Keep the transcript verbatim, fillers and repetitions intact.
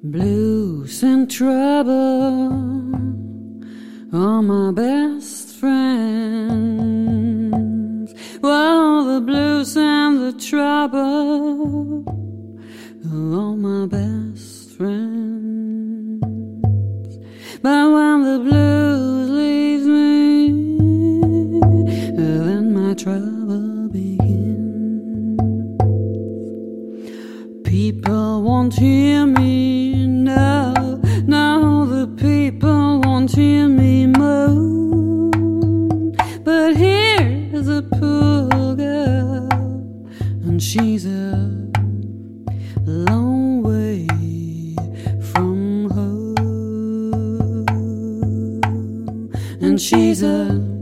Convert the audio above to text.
Blues and trouble are my best friends. Well, the blues and the trouble are all my best friends. But when the blues leaves me, then my trouble begins. People won't hear me now, now the people won't hear me moan. But here's a poor girl, and she's a long way from home. And she's a